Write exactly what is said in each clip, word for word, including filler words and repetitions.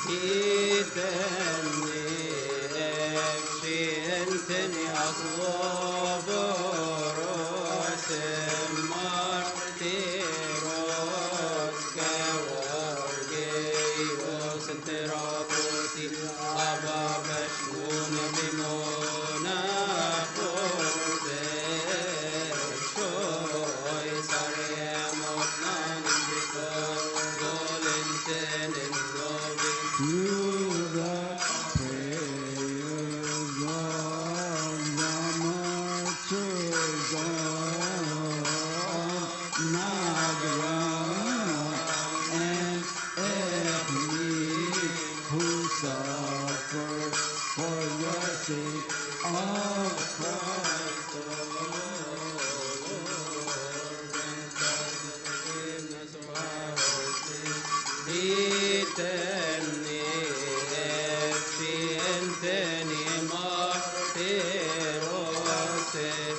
إيتني أفشي أنتني أصلب روس مرتيروس كورجيوس انترابوتي أبا بشمون بمونا قرزي شوي سريع مطنان بكور قولنتن النوبي through the prayers of the martyrs of Nagarana and Ethne who suffered for the sake of Christ the Lord. forgiveness of our sins. Eternally, efficiently, martyros,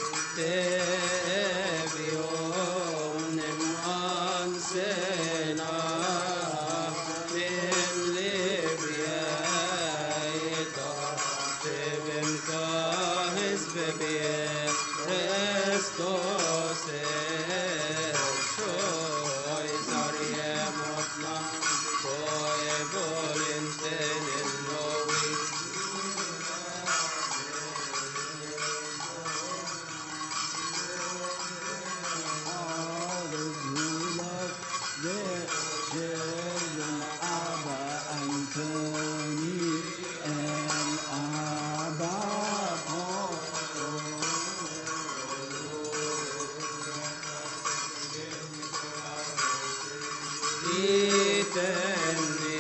tevionem ansena, in Libya, tevim kahis bebie, restos, shoy sarie motna, koe volinten in novi. Fathers who love their children, Abba Anthony and Abba Paul. Itenni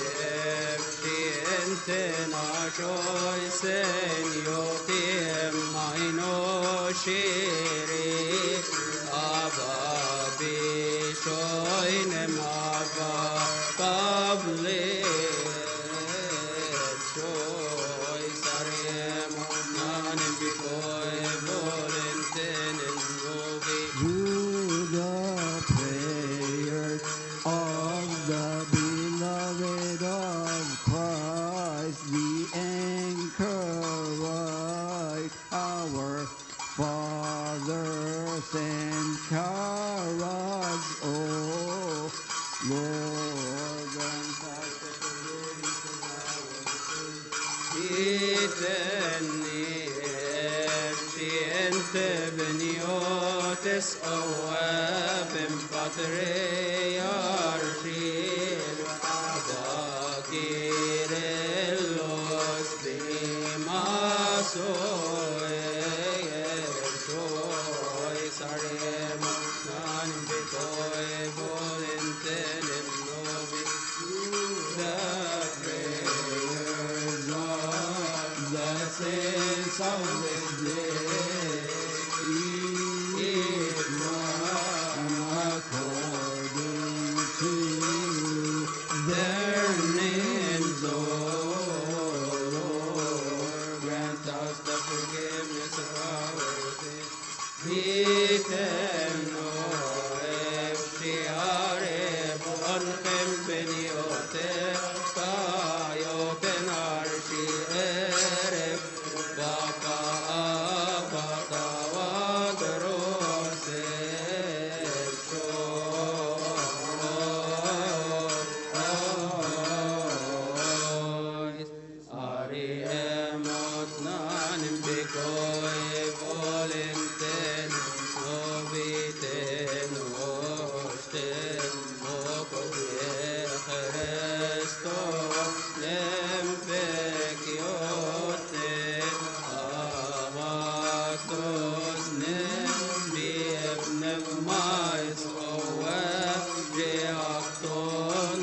efficienten ashoy seniotim maino shiri Abba bishoinem Abba pavli shoy sariem nanim bikoy volenten in novi. Through the prayers of the beloved of Christ, the anchorite, our fathers and Karas, oh Lord, grant us the forgiveness of our sins. Itenni efficiente beniotes oabem patriarchil Abakirelos bimasoe sarem nan bitoe volenten in novi the prayers of The saints of this day, each one according to their names, O Lord, grant us the forgiveness of our sins. Eterno efshiare bonchem beniote kayoten arshi eref baka abaka wadrose shois ari emot nanim bikoy volenten obiten osten okopie Christo lempekiote avastos nembieb nevmais owe reakton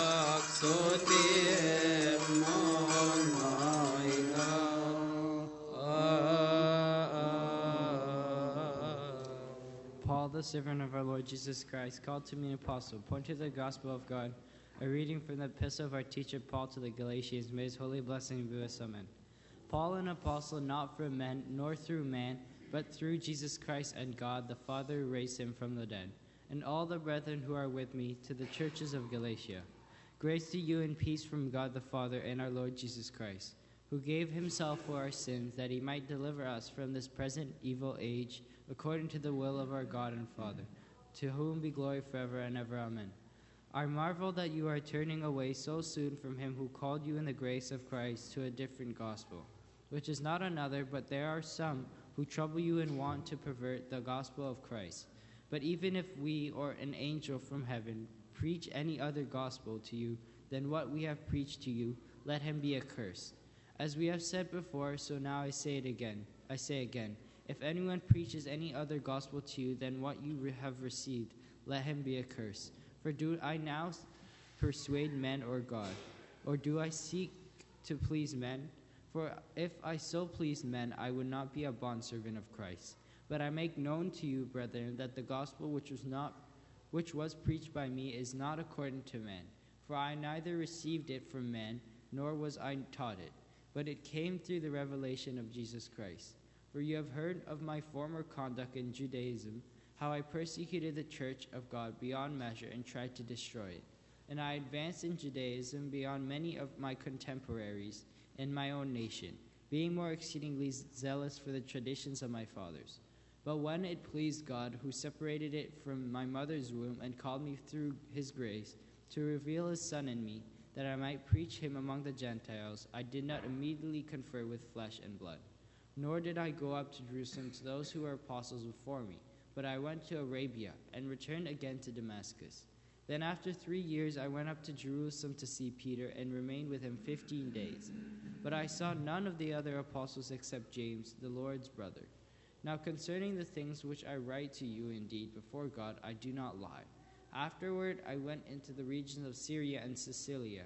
kaksotie mon maiga. Paul, the servant of our Lord Jesus Christ, called to be an apostle, point to the gospel of God. A reading from the epistle of our teacher Paul to the Galatians. May his holy blessing be with us. Amen. Paul, an apostle, not from men, nor through man, but through Jesus Christ and God, the Father, who raised him from the dead, and all the brethren who are with me, to the churches of Galatia. Grace to you and peace from God the Father and our Lord Jesus Christ, who gave himself for our sins, that he might deliver us from this present evil age, according to the will of our God and Father, to whom be glory forever and ever. Amen. I marvel that you are turning away so soon from him who called you in the grace of Christ to a different gospel, which is not another, but there are some who trouble you and want to pervert the gospel of Christ. But even if we or an angel from heaven preach any other gospel to you than what we have preached to you, let him be accursed. As we have said before, so now I say it again. I say again, if anyone preaches any other gospel to you than what you re- have received, let him be accursed. For do I now persuade men or God? Or do I seek to please men? For if I so pleased men, I would not be a bondservant of Christ. But I make known to you, brethren, that the gospel which was not which was preached by me is not according to men. For I neither received it from men, nor was I taught it, but it came through the revelation of Jesus Christ. For you have heard of my former conduct in Judaism, how I persecuted the church of God beyond measure and tried to destroy it. And I advanced in Judaism beyond many of my contemporaries in my own nation, being more exceedingly zealous for the traditions of my fathers. But when it pleased God, who separated it from my mother's womb and called me through his grace, to reveal his Son in me, that I might preach him among the Gentiles, I did not immediately confer with flesh and blood. Nor did I go up to Jerusalem to those who were apostles before me, but I went to Arabia and returned again to Damascus. Then after three years I went up to Jerusalem to see Peter and remained with him fifteen days. But I saw none of the other apostles except James, the Lord's brother. Now concerning the things which I write to you, indeed, before God, I do not lie. Afterward I went into the regions of Syria and Cilicia,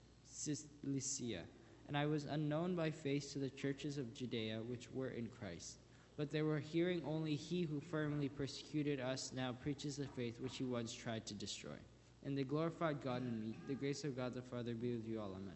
Cilicia, and I was unknown by face to the churches of Judea which were in Christ. But they were hearing only he who firmly persecuted us now preaches the faith which he once tried to destroy. And the glorified God in me, the grace of God the Father be with you all. Amen.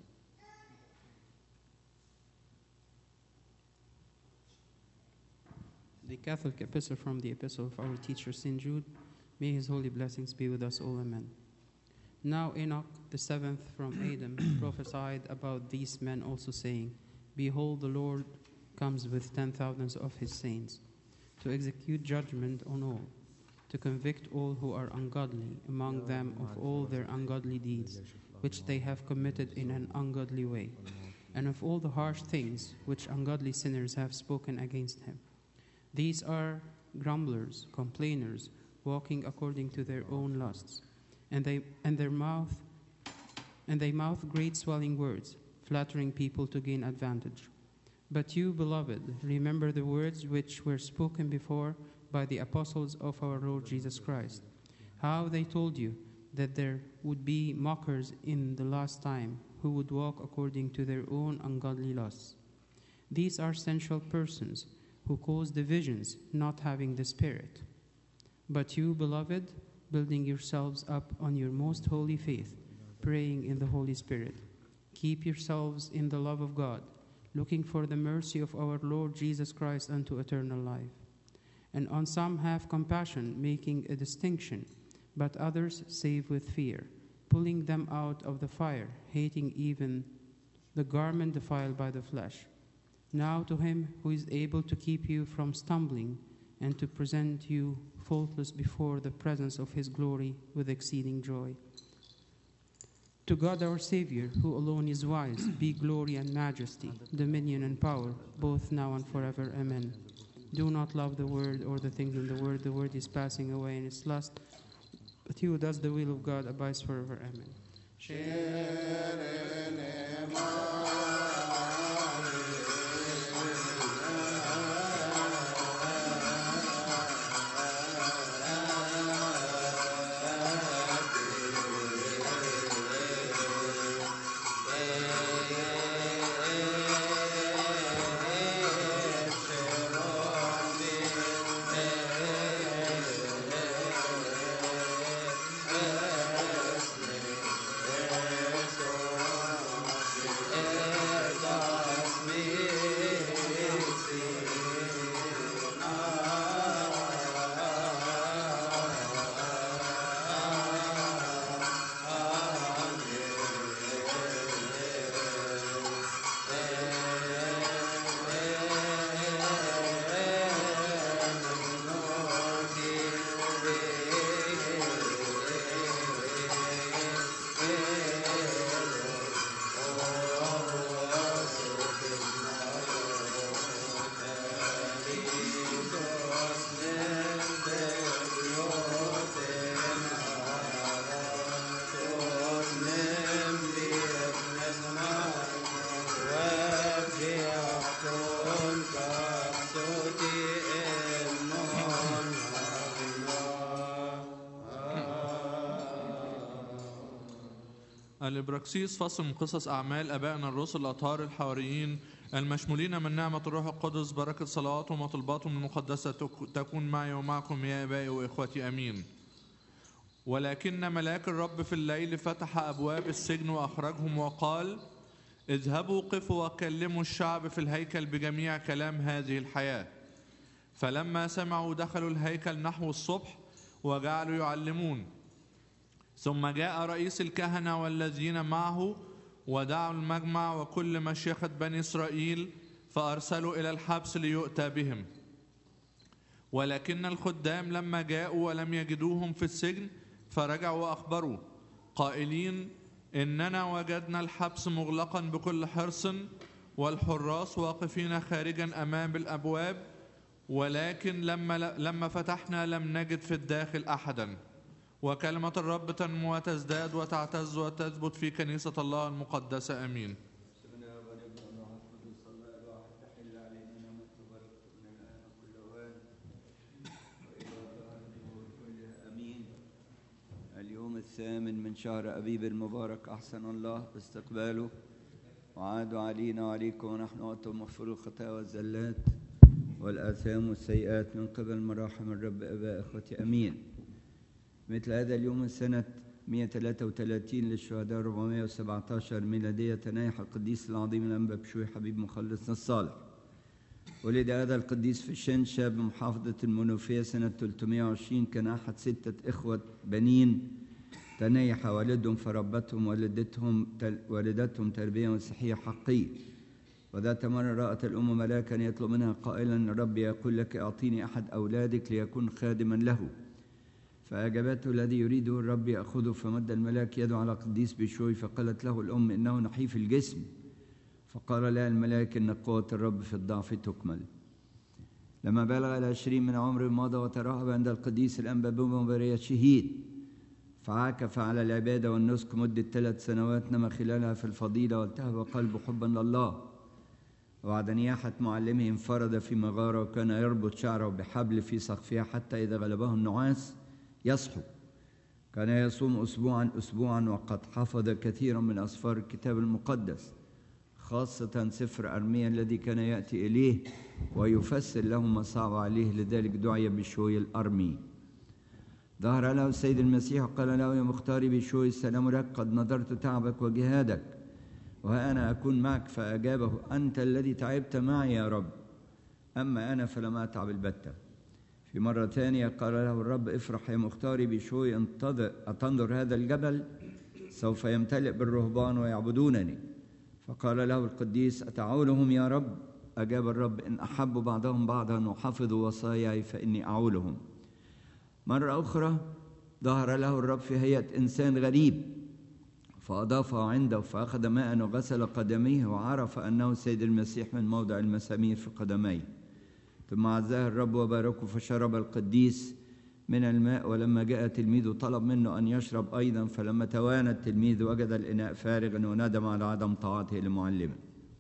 The Catholic Epistle from the Epistle of our teacher Saint Jude. May his holy blessings be with us all. Amen. Now Enoch, the seventh from Adam, prophesied about these men also, saying, Behold, the Lord comes with ten thousands of his saints, to execute judgment on all, to convict all who are ungodly among them of all their ungodly deeds, which they have committed in an ungodly way, and of all the harsh things which ungodly sinners have spoken against him. These are grumblers, complainers, walking according to their own lusts, and they and their mouth and they mouth great swelling words, flattering people to gain advantage. But you, beloved, remember the words which were spoken before by the apostles of our Lord Jesus Christ, how they told you that there would be mockers in the last time who would walk according to their own ungodly lusts. These are sensual persons who cause divisions, not having the Spirit. But you, beloved, building yourselves up on your most holy faith, praying in the Holy Spirit, keep yourselves in the love of God, looking for the mercy of our Lord Jesus Christ unto eternal life. And on some have compassion, making a distinction, but others save with fear, pulling them out of the fire, hating even the garment defiled by the flesh. Now to him who is able to keep you from stumbling and to present you faultless before the presence of his glory with exceeding joy. To God our Savior, who alone is wise, be glory and majesty, dominion and power, both now and forever. Amen. Do not love the world or the things in the world. The world is passing away in its lust, but he who does the will of God abides forever. Amen. الإبراكسيس فصل من قصص أعمال أبائنا الرسل الأطهار الحواريين المشمولين من نعمة الروح القدس. بركة صلواتهم وطلباتهم المقدسة تكون معي ومعكم يا آبائي وإخوتي أمين. ولكن ملاك الرب في الليل فتح أبواب السجن وأخرجهم وقال: اذهبوا قفوا وكلموا الشعب في الهيكل بجميع كلام هذه الحياة. فلما سمعوا دخلوا الهيكل نحو الصبح وجعلوا يعلمون. ثم جاء رئيس الكهنة والذين معه ودعوا المجمع وكل مشيخة بني إسرائيل فأرسلوا إلى الحبس ليؤتى بهم. ولكن الخدام لما جاءوا ولم يجدوهم في السجن فرجعوا وأخبروا قائلين: إننا وجدنا الحبس مغلقا بكل حرص والحراس واقفين خارجا أمام الأبواب، ولكن لما, لما فتحنا لم نجد في الداخل أحدا. وكلمة الرب تنمو وتزداد وتعتز وتثبت في كنيسة الله المقدسة. أمين. اليوم الثامن من شهر أبيب المبارك أحسن الله استقباله وعادوا علينا وعليكم ونحن وأنتم مغفور الخطايا والزلات والآثام والسيئات من قبل مراحم الرب أباء إخوتي. أمين. مثل هذا اليوم سنة مئة وثلاثة وثلاثين للشهداء أربعمئة وسبعة عشر ميلادية تنايح القديس العظيم الأنبا بشوي حبيب مخلصنا الصالح. ولد هذا القديس في الشنشة بمحافظة المنوفية سنة ثلاثمئة وعشرين. كان أحد ستة إخوة بنين تنايح والدهم فربتهم والدتهم والدتهم تربية مسيحية حقيقية. وذات مرة رأت الأم ملاكا يطلب منها قائلا: الرب يقول لك أعطيني أحد أولادك ليكون خادما له. فأجابته: الذي يريده الرب يأخذه. فمد الملاك يده على قديس بشوي فقالت له الأم: إنه نحيف الجسم. فقال لها الملاك: إن قوة الرب في الضعف تكمل. لما بلغ العشرين من عمره مضى وترهب عند القديس الأنبا بمبارية شهيد، فعاكف على العبادة والنسك مدة ثلاث سنوات نما خلالها في الفضيلة والتهب قلبه حبا لله. وبعد نياحة معلمه انفرد في مغارة وكان يربط شعره بحبل في سقفها حتى إذا غلبه النعاس يصحو. كان يصوم أسبوعا أسبوعا وقد حفظ كثيرا من أسفار الكتاب المقدس، خاصة سفر أرميا الذي كان يأتي إليه ويفسر له ما صعب عليه، لذلك دعي بشوي الأرمي. ظهر له السيد المسيح وقال له: يا مختاري بشوي السلام لك، قد نظرت تعبك وجهادك وها أنا أكون معك. فأجابه: أنت الذي تعبت معي يا رب، أما أنا فلم أتعب البتة. في مرة ثانية قال له الرب: افرح يا مختاري بشوي، أتنظر هذا الجبل سوف يمتلئ بالرهبان ويعبدونني. فقال له القديس: أتعولهم يا رب؟ أجاب الرب: إن أحبوا بعضهم بعضا وحفظوا وصاياي فإني أعولهم. مرة أخرى ظهر له الرب في هيئة إنسان غريب فأضافه عنده فأخذ ماء وغسل قدميه وعرف أنه السيد المسيح من موضع المسامير في قدميه. ثم عزاه الرب وباركه فشرب القديس من الماء. ولما جاء تلميذه طلب منه أن يشرب أيضا، فلما توانى التلميذ وجد الإناء فارغا وندم على عدم طاعته لمعلمه.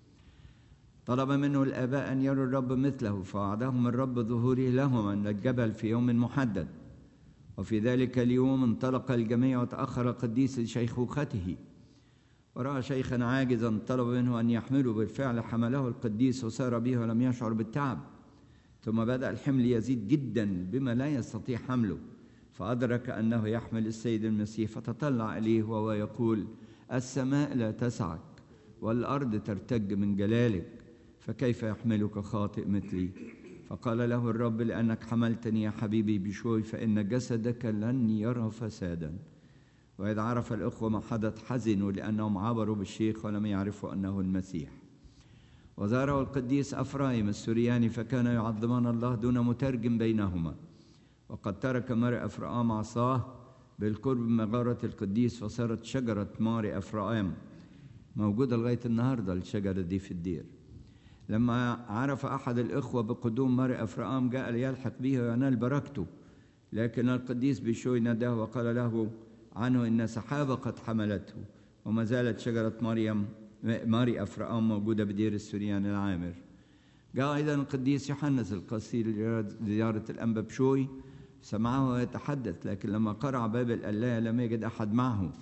طلب منه الآباء أن يروا الرب مثله، فوعدهم الرب ظهوره لهم عند الجبل في يوم محدد. وفي ذلك اليوم انطلق الجميع وتأخر القديس لشيخوخته، ورأى شيخا عاجزا طلب منه أن يحمله. بالفعل حمله القديس وسار به ولم يشعر بالتعب. ثم بدأ الحمل يزيد جدا بما لا يستطيع حمله، فأدرك أنه يحمل السيد المسيح فتطلع إليه وهو يقول: السماء لا تسعك والأرض ترتج من جلالك، فكيف يحملك خاطئ مثلي؟ فقال له الرب: لأنك حملتني يا حبيبي بشوي فإن جسدك لن يرى فسادا. وإذ عرف الأخوة ما حدث حزنوا لأنهم عبروا بالشيخ ولم يعرفوا أنه المسيح. وزاره القديس أفرايم السورياني فكان يعظمان الله دون مترجم بينهما. وقد ترك ماري أفرام عصاه بالقرب من مغارة القديس فصارت شجرة ماري أفرام موجودة لغاية النهاردة الشجرة دي في الدير. لما عرف أحد الإخوة بقدوم ماري أفرام جاء ليلحق به وينال بركته، لكن القديس بشوي ناداه وقال له عنه إن سحابة قد حملته. وما زالت شجرة مريم ماري أفرام موجودة بدير السوريان العامر. جاء أيضا القديس يوحنس القصير لزيارة الأنبا بشوي، سمعه يتحدث، لكن لما قرع باب القلاية لم يجد أحد معه،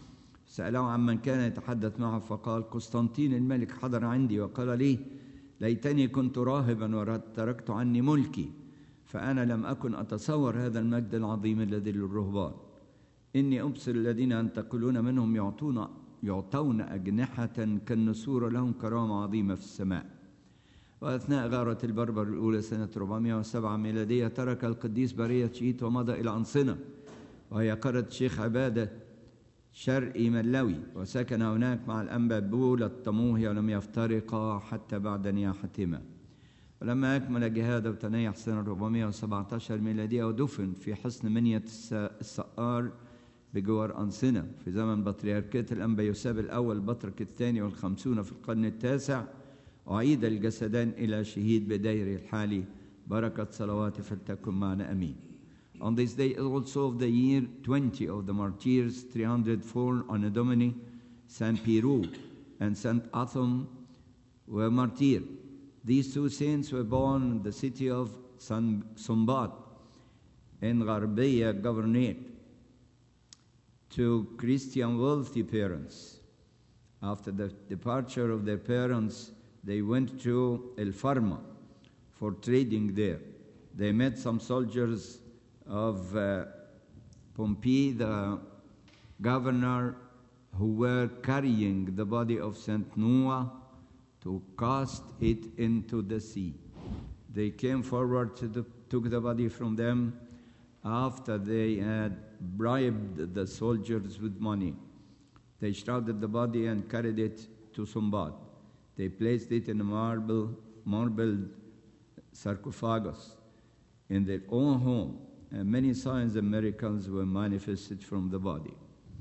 سأله عمن كان يتحدث معه فقال قسطنطين الملك حضر عندي وقال لي ليتني كنت راهبا وتركت عني ملكي فأنا لم أكن أتصور هذا المجد العظيم الذي للرهبان إني أبصر الذين ينتقلون منهم يعطون يعطون أجنحة كالنسور لهم كرامة عظيمة في السماء. وأثناء غارة البربر الأولى سنة أربعمائة وسبعة ميلادية ترك القديس برية شيت ومضى إلى أنصنة وهي قرية الشيخ عبادة شرقي ملوي وسكن هناك مع الأنبا بولا الطموهي ولم يفترقا حتى بعد نياحتهما. ولما أكمل جهاده وتنيح سنة أربعمائة وسبعة عشر ميلادية ودفن في حصن منية السقار بجوار أنصنة في زمن بطريركية الأنبا يوساب الأول البطرك الثاني والخمسون في القرن التاسع. أعيد الجسدان إلى شهيد بدير الحالي بركة صلواتي فلتكن معنا أمين. On this day also of the year twenty of the martyrs, three hundred four Anno Domini, Saint Piru and Saint Athom were martyred. These two saints were born in the city of San Sumbat in Gharbiya Governorate to Christian wealthy parents. After the departure of their parents, they went to El Farma for trading there. They met some soldiers of uh, Pompey, the governor, who were carrying the body of Saint Noah to cast it into the sea. They came forward, to the, took the body from them after they had bribed the soldiers with money. They shrouded the body and carried it to Sumbat. They placed it in a marble, marble sarcophagus in their own home, and many signs and miracles were manifested from the body.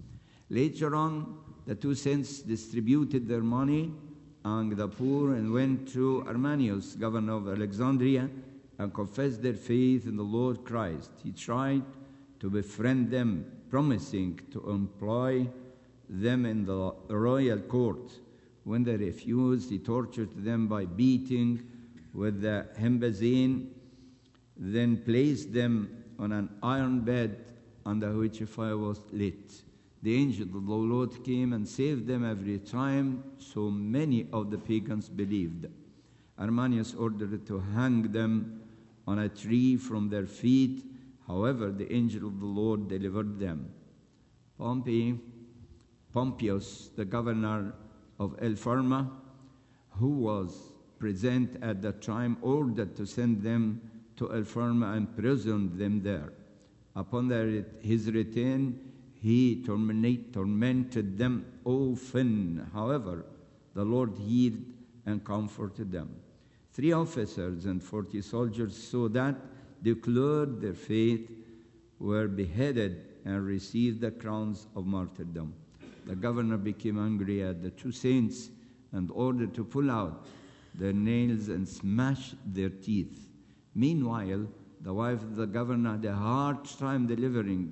Later on, the two saints distributed their money among the poor and went to Arminius, governor of Alexandria, and confessed their faith in the Lord Christ. He tried to befriend them, promising to employ them in the royal court. When they refused, he tortured them by beating with the hembazine, then placed them on an iron bed under which a fire was lit. The angel of the Lord came and saved them every time, so many of the pagans believed. Arminius ordered to hang them on a tree from their feet. However, the angel of the Lord delivered them. Pompey, Pompeius, the governor of El Farma, who was present at that time, ordered to send them to El Farma and imprisoned them there. Upon their, his return, he tormented, tormented them often. However, the Lord healed and comforted them. Three officers and forty soldiers saw that, declared their faith, were beheaded, and received the crowns of martyrdom. The governor became angry at the two saints and ordered to pull out their nails and smash their teeth. Meanwhile, the wife of the governor had a hard time delivering,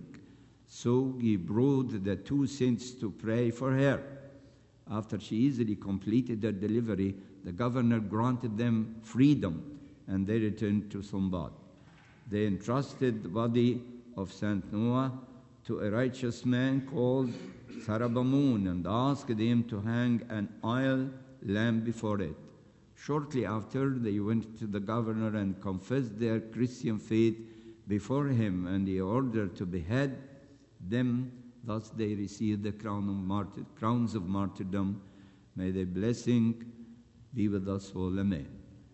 so he brought the two saints to pray for her. After she easily completed their delivery, the governor granted them freedom, and they returned to Sumbat. They entrusted the body of Saint Noah to a righteous man called Sarabamun and asked him to hang an oil lamp before it. Shortly after, they went to the governor and confessed their Christian faith before him, and he ordered to behead them. Thus they received the crown of martyr, crowns of martyrdom. May the blessing be with us all. Amen.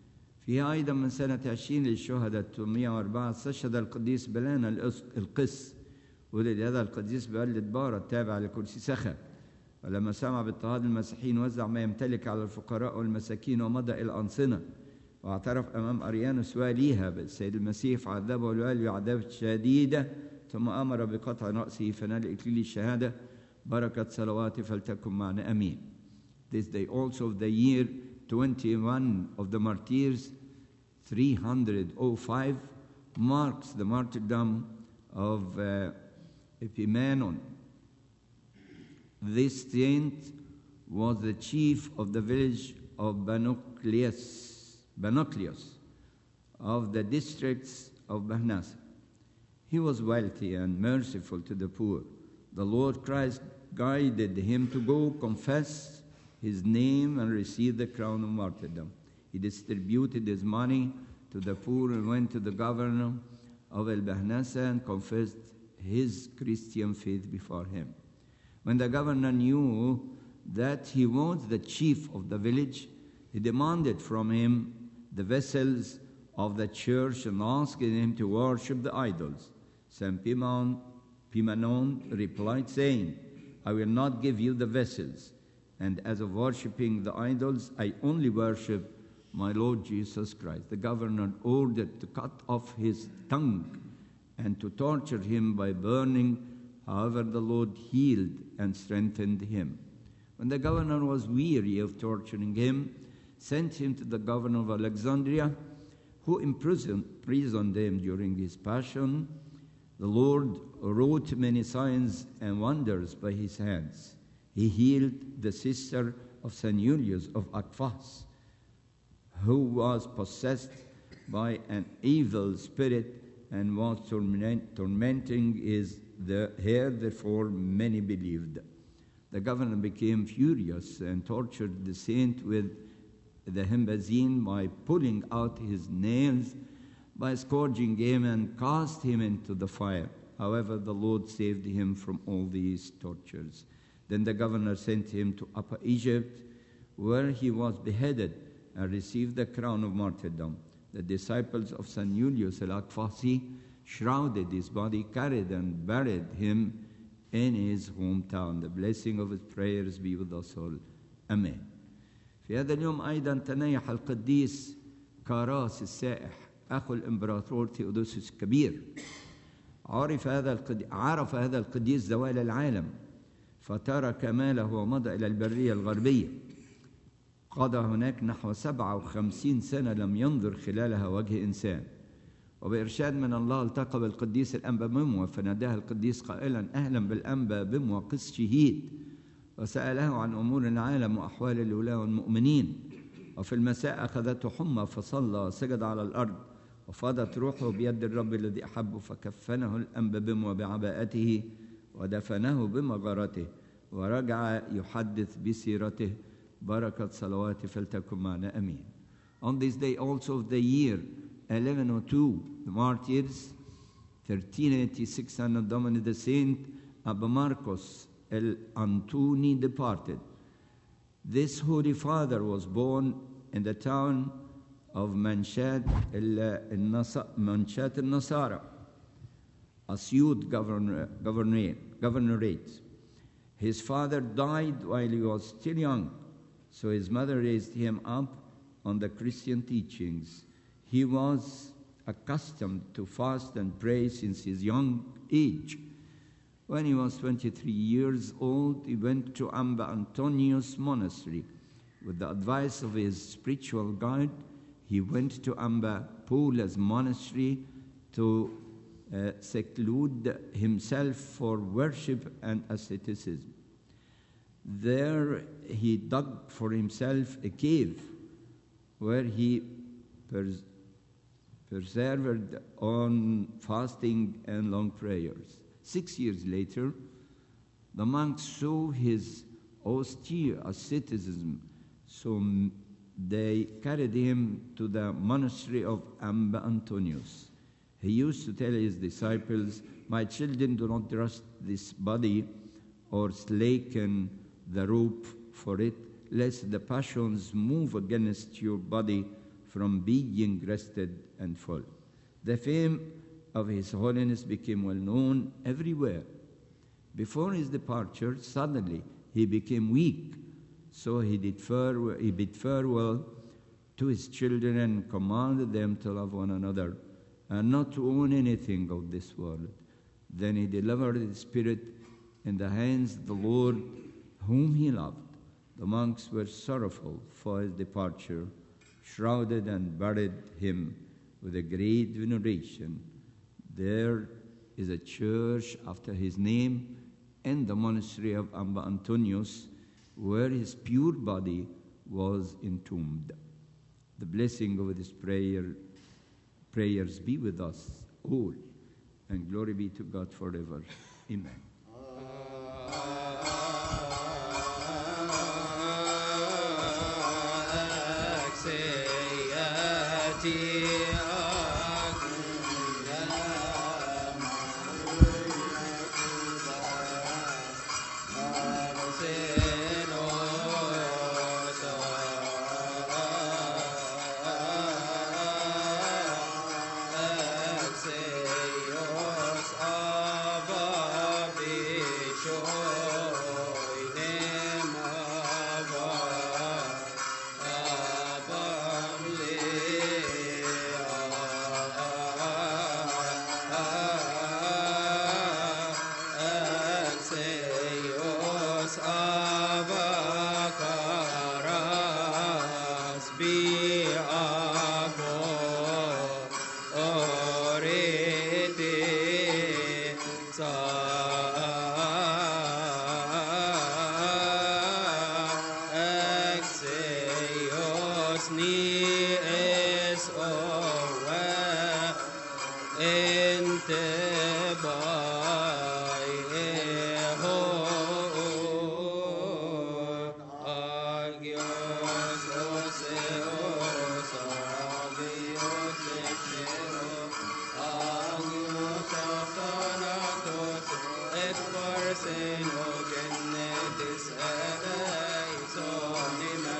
في أيضا من سنة عشرين للشهداء ثمانمائة وأربعة استشهد القديس بلانا القس. ولد هذا القديس ببلدة بارة التابعة لكرسي سخا. ولما سمع باضطهاد المسيحيين وزع ما يمتلك على الفقراء والمساكين ومضى إلى أنصنة واعترف أمام أريانوس واليها بالسيد المسيح فعذبه الوالي عذاب شديدة ثم أمر بقطع رأسه فنال إكليل الشهادة بركة صلواتي فلتكن معنا أمين. This day also of the year twenty-one of the martyrs, three hundred five, marks the martyrdom of uh, Epimanon. This saint was the chief of the village of Banoclius, Banoclius of the districts of Bahnasa. He was wealthy and merciful to the poor. The Lord Christ guided him to go confess his name and receive the crown of martyrdom. He distributed his money to the poor and went to the governor of El-Bahnasa and confessed his Christian faith before him. When the governor knew that he was the chief of the village, he demanded from him the vessels of the church and asked him to worship the idols. Saint Pimanon, Pimanon replied, saying, I will not give you the vessels, and as of worshipping the idols, I only worship my Lord Jesus Christ. The governor ordered to cut off his tongue and to torture him by burning. However, the Lord healed and strengthened him. When the governor was weary of torturing him, sent him to the governor of Alexandria, who imprisoned, imprisoned him during his passion. The Lord wrought many signs and wonders by his hands. He healed the sister of Saint Julius of Akfas, who was possessed by an evil spirit and was torment, tormenting his, the, her, therefore many believed. The governor became furious and tortured the saint with the hembazine by pulling out his nails, by scourging him and cast him into the fire. However, the Lord saved him from all these tortures. Then the governor sent him to Upper Egypt, where he was beheaded and received the crown of martyrdom. The disciples of Saint Julius al-Akfasi shrouded his body, carried and buried him in his hometown. The blessing of his prayers be with us all. Amen. في هذا اليوم أيضا تنيح القديس كاراس السائح أخو الإمبراطور ثيودوسيوس الكبير. عرف هذا القديس عرف هذا القديس زوال العالم، فترك ماله ومضى إلى البرية الغربية. قضى هناك نحو سبعة وخمسين سنة لم ينظر خلالها وجه إنسان. وبإرشاد من الله التقى بالقديس الأنبا بموى، فناداه القديس قائلا: أهلا بالأنبا بموى قس شهيد. وسأله عن أمور العالم وأحوال الولاة والمؤمنين. وفي المساء أخذته حمى فصلى وسجد على الأرض، وفاضت روحه بيد الرب الذي أحبه، فكفنه الأنبا بموى بعباءته ودفنه بمغارته، ورجع يحدث بسيرته. بركة صلواتي فلتكن معنا أمين. On this day also of the year eleven oh two, the martyrs, thirteen eighty-six Anno Domini, the saint Abba Marcos el Antuni departed. This holy father was born in the town of Manshat Manshat al-Nasara, Asyut governorate. His father died while he was still young, so his mother raised him up on the Christian teachings. He was accustomed to fast and pray since his young age. When he was twenty-three years old, he went to Amba Antonius Monastery. With the advice of his spiritual guide, he went to Amba Paula's monastery to uh, seclude himself for worship and asceticism. There he dug for himself a cave where he pers- persevered on fasting and long prayers. Six years later, the monks saw his austere asceticism, so they carried him to the monastery of Amba Antonius. He used to tell his disciples, "My children, do not trust this body or slacken the rope for it, lest the passions move against your body from being rested and full." The fame of His Holiness became well known everywhere. Before his departure, suddenly he became weak, so he did farewell, he bid farewell to his children and commanded them to love one another and not to own anything of this world. Then he delivered his spirit in the hands of the Lord, whom he loved. The monks were sorrowful for his departure, shrouded and buried him with a great veneration. There is a church after his name in the monastery of Amba Antonius, where his pure body was entombed. The blessing of this prayer, prayers be with us all, and glory be to God forever. Amen. Amen. اسني اس اوه انت باي هو اجيوس اوسيوس اجيوس شيرو اجيوس ساناتوس اكبر سينو جنة سألاي صونما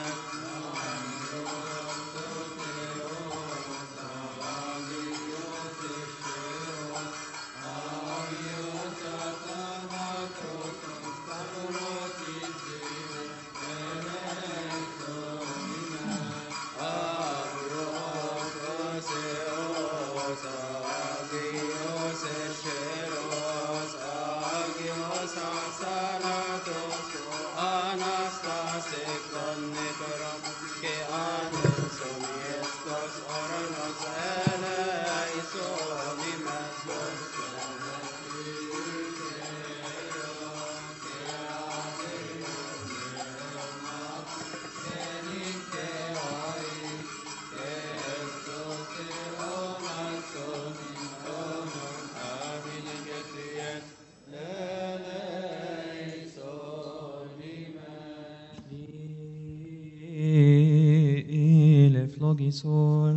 Logison,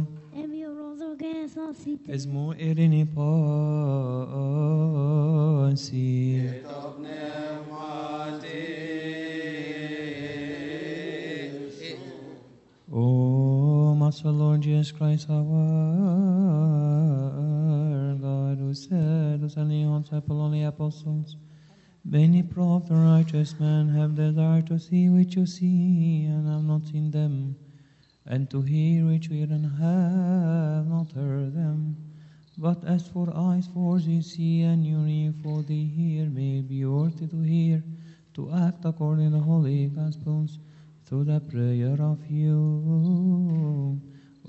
esmo erini pasi. Oh, Master Lord Jesus Christ, our God, who said, who sent the disciple only apostles, many prophets and righteous men have desired to see which you see, and have not seen them, and to hear which we and have not heard them. But as for eyes for they see, and your ear for they hear, may be worthy to hear, to act according to the holy Gospels, through the prayer of you,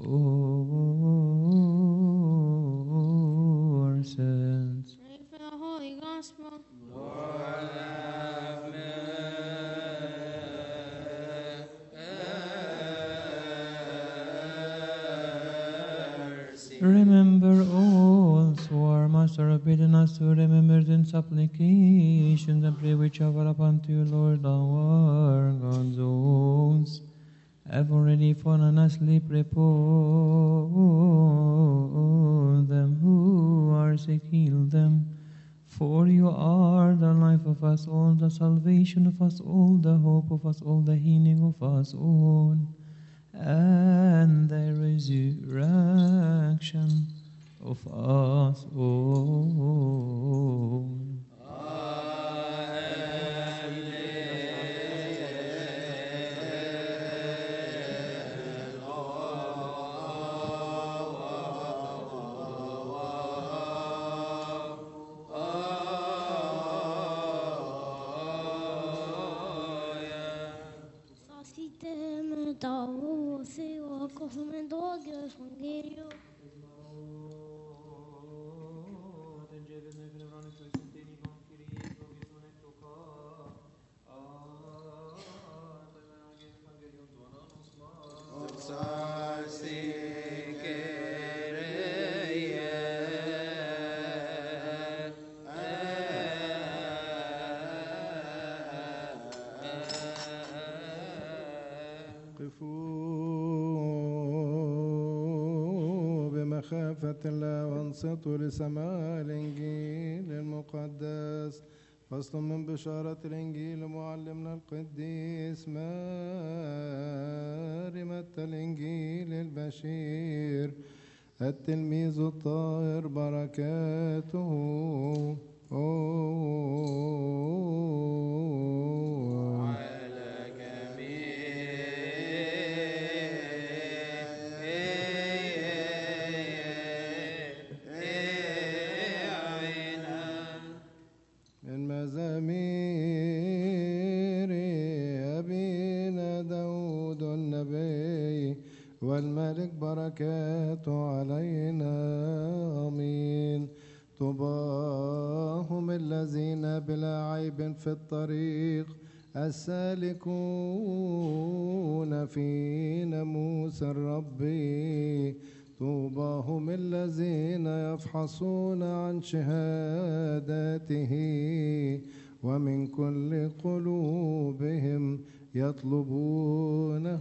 our saints. Pray for the Holy Gospel. Lord, have mercy. Remember also our Master have bidden us to remember in supplications and pray which ever upon to you, Lord our God, those have already fallen asleep, repose them who are sick, heal them. For you are the life of us all, the salvation of us all, the hope of us all, the healing of us all, and the resurrection of us all. قفوا بمخافة الله وانصتوا لسماع الإنجيل المقدس. فصل من بشارة الإنجيل معلمنا القديس ماري متى الإنجيل البشير التلميذ الطاهر بركاته من مزامير أبينا داود النبي والملك بركاته علينا آمين. طوباهم الذين بلا عيب في الطريق السالكون في ناموس الرب طوبى هم الذين يفحصون عن شهاداته ومن كل قلوبهم يطلبونه.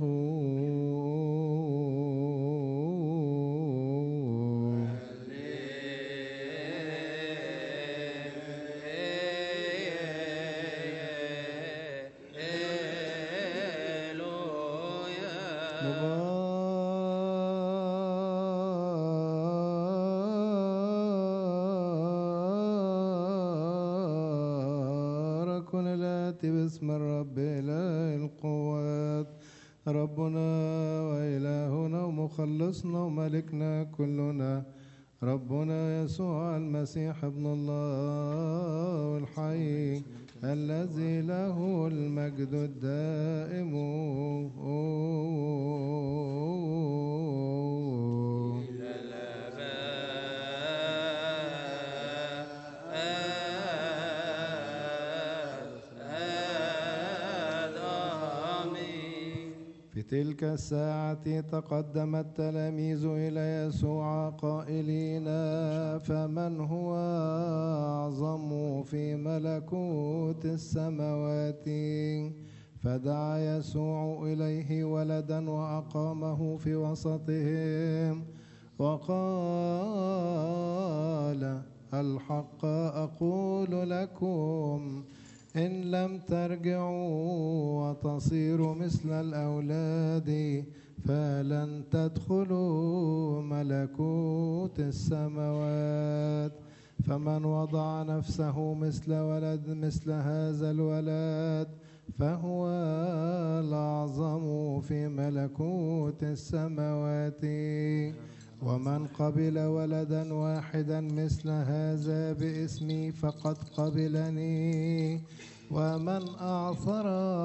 مبارك الآتي باسم الرب إله القوات ربنا وإلهنا ومخلصنا وملكنا كلنا ربنا يسوع المسيح ابن الله الحي الذي له المجد الدائم في تلك الساعة تقدم التلاميذ إلى يسوع قائلين فمن هو أعظم في ملكوت السماوات؟ فدعا يسوع إليه ولدا وأقامه في وسطهم وقال الحق أقول لكم إن لم ترجعوا وتصيروا مثل الأولاد فلن تدخلوا ملكوت السماوات. فمن وضع نفسه مثل ولد مثل هذا الولد فهو الأعظم في ملكوت السماوات. ومن قبل ولدا واحدا مثل هذا باسمي فقد قبلني ومن أعثر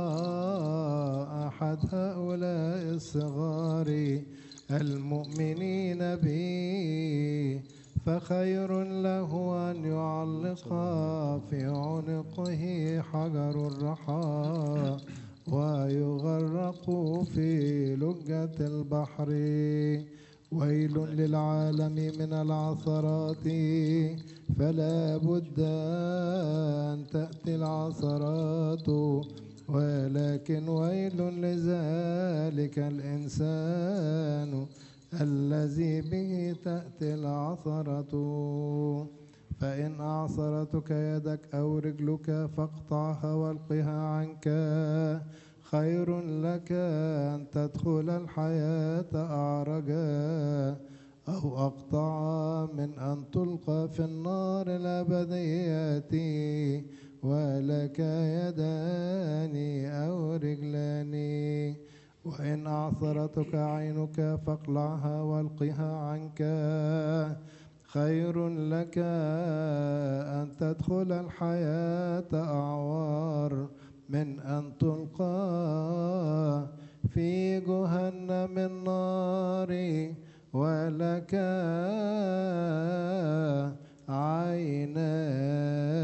أحد هؤلاء الصغار المؤمنين بي فخير له أن يعلق في عنقه حجر الرحى ويغرق في لجة البحر. ويل للعالم من العثرات فلا بد أن تأتي العثرات ولكن ويل لذلك الإنسان الذي به تأتي العثرة. فإن أعثرتك يدك أو رجلك فاقطعها والقها عنك خير لك أن تدخل الحياة أعرجا أو أقطع من أن تلقى في النار الأبدية ولك يدان أو رجلان. وإن أعثرتك عينك فاقلعها والقها عنك خير لك أن تدخل الحياة أعوار من أن تلقى في جهنم النار ولك عينان